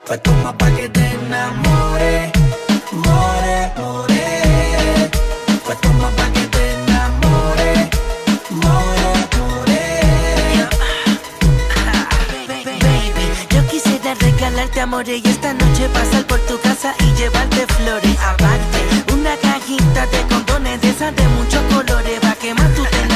Pues toma pa' que te enamore, more, more. Pues toma pa' que te enamore, more, more. Baby, yo quisiera regalarte amores y esta noche pasar por tu casa y llevarte flores. Aparte, una cajita de condones de esas de muchos colores, pa' que más tú te